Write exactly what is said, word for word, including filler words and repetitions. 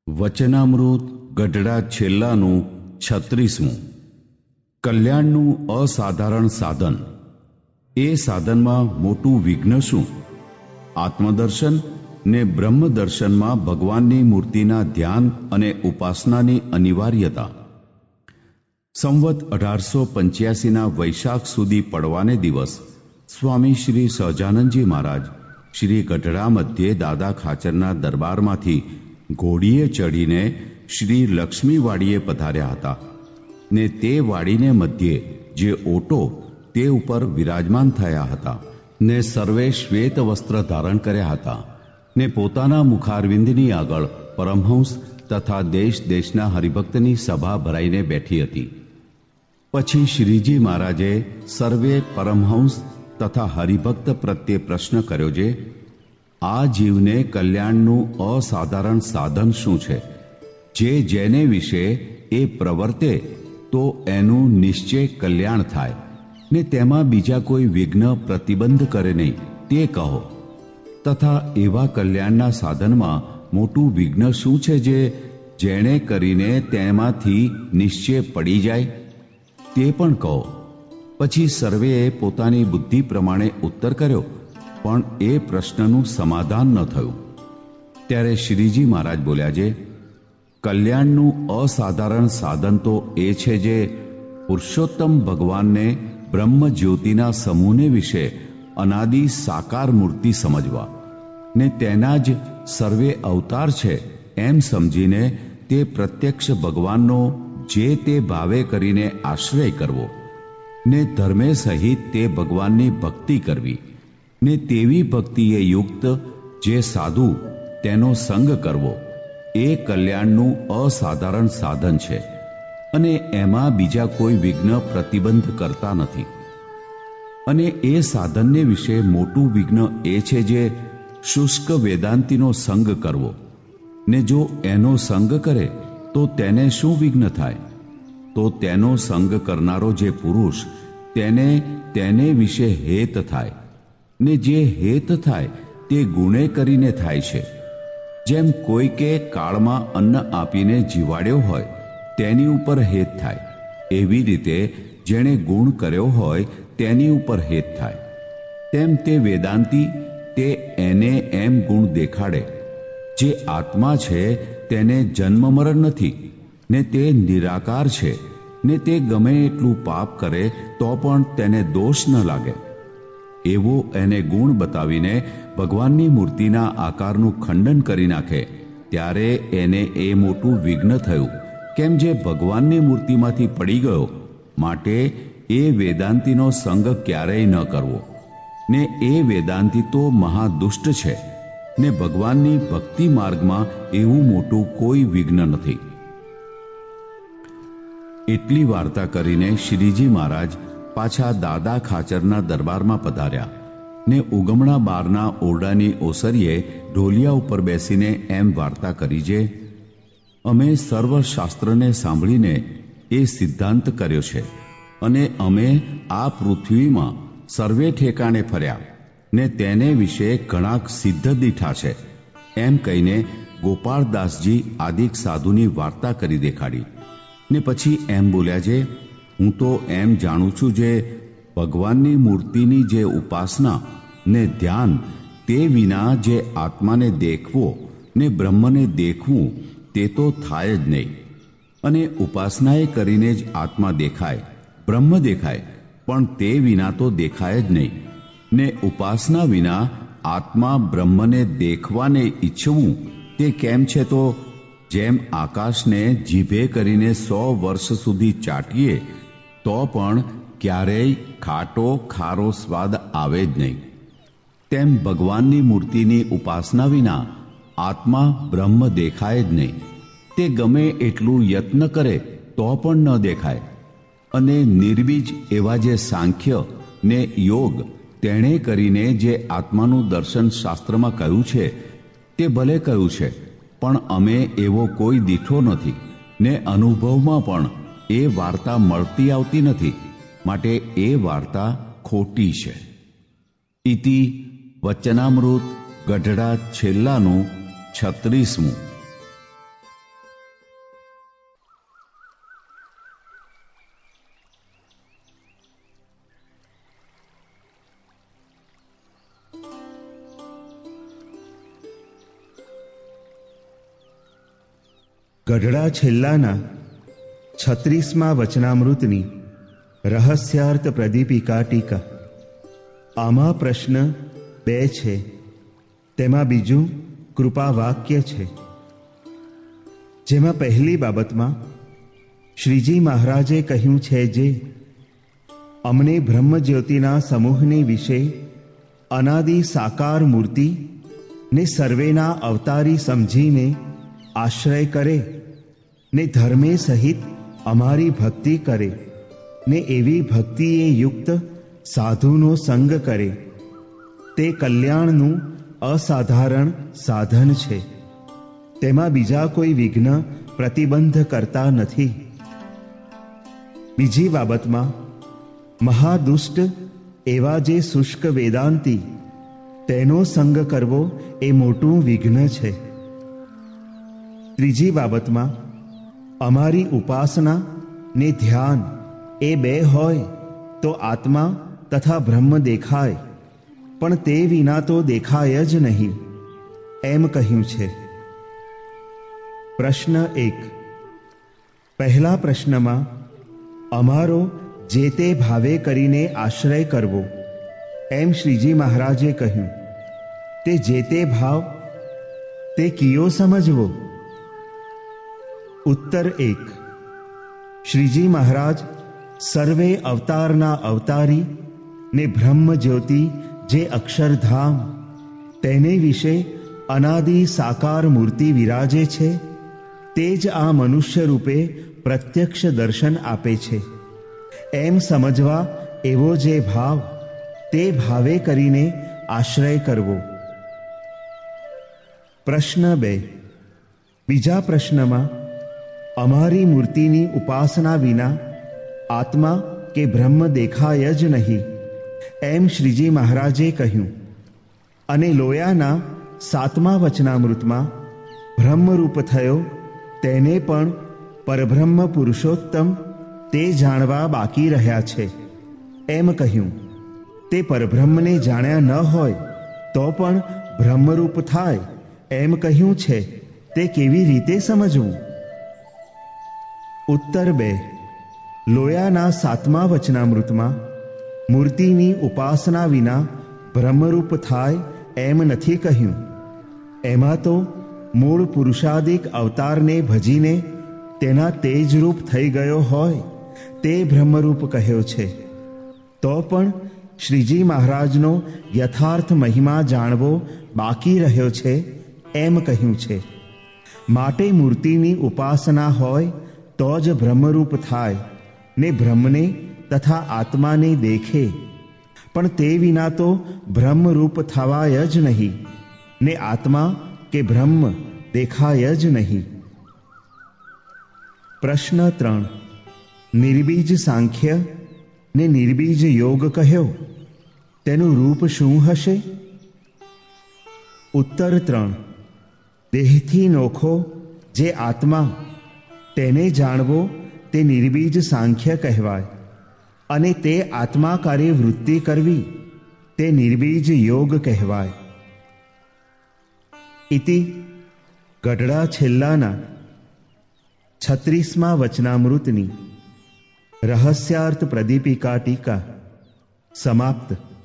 વચનામૃત ગઢડા છેલ્લાનું છત્રીસમું. કલ્યાણનું અસાધારણ સાધન. એ સાધનમાં મોટું વિઘ્ન શું? આત્મદર્શન ને બ્રહ્મદર્શનમાં ભગવાનની મૂર્તિના ધ્યાન અને ઉપાસનાની અનિવાર્યતા. સંવત અઢારસો પંચ્યાસીના વૈશાખ સુધી પડવાને દિવસ સ્વામી શ્રી સહજાનંદજી મહારાજ શ્રી ગઢડા મધ્યે દાદા ખાચરના દરબારમાંથી ઘોડીએ ચડીને શ્રી લક્ષ્મીવાડીએ પધાર્યા હતા ને તે વાડીને મધ્યે જે ઓટો તે ઉપર વિરાજમાન થયા હતા ને સર્વે શ્વેત વસ્ત્ર ધારણ કર્યા હતા ને પોતાના મુખારવિંદની આગળ પરમહંસ તથા દેશ દેશના હરિભક્તની સભા ભરાઈને બેઠી હતી. પછી શ્રીજી મહારાજે સર્વે પરમહંસ તથા હરિભક્ત પ્રત્યે પ્રશ્ન કર્યો છે, આ જીવને કલ્યાણનું અસાધારણ સાધન શું છે? જે જેને વિશે એ પ્રવર્તે તો એનું નિશ્ચય કલ્યાણ થાય ને તેમાં બીજા કોઈ વિઘ્ન પ્રતિબંધ કરે નહીં તે કહો. તથા એવા કલ્યાણના સાધનમાં મોટું વિઘ્ન શું છે જે જેણે કરીને તેમાંથી નિશ્ચય પડી જાય તે પણ કહો. પછી સર્વેએ પોતાની બુદ્ધિ પ્રમાણે ઉત્તર કર્યો, પણ એ પ્રશ્નનું સમાધાન ન થયું. ત્યારે શ્રીજી મહારાજ બોલ્યા છે, કલ્યાણનું અસાધારણ સાધન તો એ છે જે પુરુષોત્તમ ભગવાનને બ્રહ્મ જ્યોતિના સમૂહને વિશે અનાદિ સાકાર મૂર્તિ સમજવા ને તેના જ સર્વે અવતાર છે એમ સમજીને તે પ્રત્યક્ષ ભગવાનનો જે તે ભાવે કરીને આશ્રય કરવો ને ધર્મે સહિત તે ભગવાનની ભક્તિ કરવી ને તેવી ભક્તિએ યુક્ત જે સાધુ તેનો સંગ કરવો એ કલ્યાણનું અસાધારણ સાધન છે અને એમાં બીજા કોઈ વિઘ્ન પ્રતિબંધ કરતા નથી. અને એ સાધનને વિશે મોટું વિઘ્ન એ છે જે શુષ્ક વેદાંતિનો સંગ કરવો ને જો એનો સંગ કરે તો તેને શું વિઘ્ન થાય? તો તેનો સંગ કરનારો જે પુરુષ તેને તેને વિશે હેત થાય ને જે હેત થાય તે ગુણે કરીને થાય છે. જેમ કોઈ કે કાળમાં અન્ન આપીને જીવાડ્યો હોય તેની ઉપર હેત થાય, એવી રીતે જેણે ગુણ કર્યો હોય તેની ઉપર હેત થાય. તેમ તે વેદાંતી તે એને એમ ગુણ દેખાડે જે આત્મા છે તેને જન્મ મરણ નથી ને તે નિરાકાર છે ને તે ગમે એટલું પાપ કરે તો પણ તેને દોષ ન લાગે એવો એને ગુણ બતાવીને ભગવાનની મૂર્તિના આકારનું ખંડન કરી નાખે ત્યારે એને એ મોટું વિઘ્ન થયું. કેમ જે ભગવાનની મૂર્તિમાંથી પડી ગયો, માટે એ વેદાંતીનો સંગ ક્યારેય ન કરવો ને એ વેદાંતી તો મહાદુષ્ટ છે ને ભગવાનની ભક્તિ માર્ગમાં એવું મોટું કોઈ વિઘ્ન નથી. એટલી વાર્તા કરીને શ્રીજી મહારાજ પાછા દાદા ખાચરના દરબારમાં પધાર્યા ને ઉગમણા બારના ઓરડાની ઓસરીએ ઢોલિયા ઉપર બેસીને એમ વાર્તા કરી છે, અમે સર્વશાસ્ત્રને સાંભળીને એ સિદ્ધાંત કર્યો છે અને અમે આ પૃથ્વીમાં સર્વે ઠેકાણે ફર્યા ને તેને વિશે ઘણા સિદ્ધ દીઠા છે એમ કહીને ગોપાળદાસજી આદિક સાધુની વાર્તા કરી દેખાડી ને પછી એમ બોલ્યા છે, હું તો એમ જાણું છું જે ભગવાનની મૂર્તિની જે ઉપાસના ને ધ્યાન તે વિના જે આત્માને દેખવો ને બ્રહ્મને દેખવું તે તો થાય જ નહીં. અને ઉપાસનાએ કરીને જ આત્મા દેખાય, બ્રહ્મ દેખાય, પણ તે વિના તો દેખાય જ નહીં. ને ઉપાસના વિના આત્મા બ્રહ્મને દેખવાને ઈચ્છવું તે કેમ છે? તો જેમ આકાશને જીભે કરીને સો વર્ષ સુધી ચાટીએ તો પણ ક્યારેય ખાટો ખારો સ્વાદ આવે જ નહીં, તેમ ભગવાનની મૂર્તિની ઉપાસના વિના આત્મા બ્રહ્મ દેખાય જ નહીં. તે ગમે એટલું યત્ન કરે તો પણ ન દેખાય. અને નિર્બીજ એવા જે સાંખ્ય ને યોગ તેણે કરીને જે આત્માનું દર્શન શાસ્ત્રમાં કહ્યું છે તે ભલે કહ્યું છે, પણ અમે એવો કોઈ દીઠો નથી ને અનુભવમાં પણ એ વાર્તા મળતી આવતી નથી, માટે એ વાર્તા ખોટી છે. ઇતિ વચનામૃત ગઢડા છેલ્લાનું છત્રીસમું. ગઢડા છેલ્લાના છત્રીસમા વચનામૃતની રહસ્યાર્થ પ્રદીપિકા ટીકા. આમાં પ્રશ્ન બે છે, તેમાં બીજું કૃપા વાક્ય છે. જેમાં પહેલી બાબતમાં શ્રીજી મહારાજે કહ્યું છે જે અમને બ્રહ્મજ્યોતિના સમૂહને વિશે અનાદિ સાકાર મૂર્તિ ને સર્વેના અવતારી સમજીને આશ્રય કરે ને ધર્મે સહિત અમારી ભક્તિ કરે ને એવી ભક્તિએ યુક્ત સાધુનો સંગ કરે તે કલ્યાણનું અસાધારણ સાધન છે. તેમાં બીજા કોઈ વિઘ્ન પ્રતિબંધ કરતા નથી. બીજી બાબતમાં મહાદુષ્ટ એવા જે શુષ્ક વેદાંતી તેનો સંગ કરવો એ મોટું વિઘ્ન છે. ત્રીજી બાબતમાં અમારી ઉપાસના ને ધ્યાન એ બે હોય તો આત્મા તથા બ્રહ્મ દેખાય, પણ તે વિના તો દેખાય જ નહીં એમ કહ્યું છે. પ્રશ્ન એક. પહેલા પ્રશ્નમાં અમારો જે તે ભાવે કરીને આશ્રય કરવો એમ શ્રીજી મહારાજે કહ્યું. તે જે તે ભાવ તે કિયો સમજવો? ઉત્તર એક. શ્રીજી મહારાજ સર્વે અવતારના અવતારી ને બ્રહ્મ જ્યોતિ જે અક્ષરધામ તેને વિશે અનાદિ સાકાર મૂર્તિ વિરાજે છે તે જ આ મનુષ્ય રૂપે પ્રત્યક્ષ દર્શન આપે છે એમ સમજવા એવો જે ભાવ તે ભાવે કરીને આશ્રય કરવો. પ્રશ્ન બે. બીજા પ્રશ્નમાં અમારી મૂર્તિની ઉપાસના વિના આત્મા કે બ્રહ્મ દેખાય જ નહીં એમ શ્રીજી મહારાજે કહ્યું. અને લોયાના સાતમા વચનામૃતમાં બ્રહ્મરૂપ થયો તેને પણ પરબ્રહ્મ પુરુષોત્તમ તે જાણવા બાકી રહ્યા છે એમ કહ્યું. તે પરબ્રહ્મને જાણ્યા ન હોય તો પણ બ્રહ્મરૂપ થાય એમ કહ્યું છે તે કેવી રીતે સમજવું? ઉત્તર બે. લોયાના સાતમા વચનામૃતમાં મૂર્તિની ઉપાસના વિના બ્રહ્મરૂપ થાય એમ નથી કહ્યું. એમાં તો મૂળ પુરુષાદિક અવતારને ભજીને તેના તેજરૂપ થઈ ગયો હોય તે બ્રહ્મરૂપ કહ્યો છે. તો પણ શ્રીજી મહારાજનો યથાર્થ મહિમા જાણવો બાકી રહ્યો છે એમ કહ્યું છે. માટે મૂર્તિની ઉપાસના હોય તો જ બ્રહ્મરૂપ થાય ને બ્રહ્મને તથા આત્માને દેખે, પણ તે વિના તો બ્રહ્મરૂપ થવાય જ નહીં ને આત્મા કે બ્રહ્મ દેખાય જ નહીં. પ્રશ્ન ત્રણ. નિર્બીજ સાંખ્ય ને નિર્બીજ યોગ કહ્યો તેનું રૂપ શું હશે? ઉત્તર ત્રણ. દેહથી નોખો જે આત્મા તેને જાણવો તે નિર્બીજ સાંખ્ય કહેવાય, અને તે આત્માકારે વૃત્તિ કરવી તે નિર્બીજ યોગ કહેવાય. ઇતિ ગઢડા છેલ્લાના છત્રીસમા વચનામૃતની રહસ્યાર્થ પ્રદીપિકા ટીકા સમાપ્ત.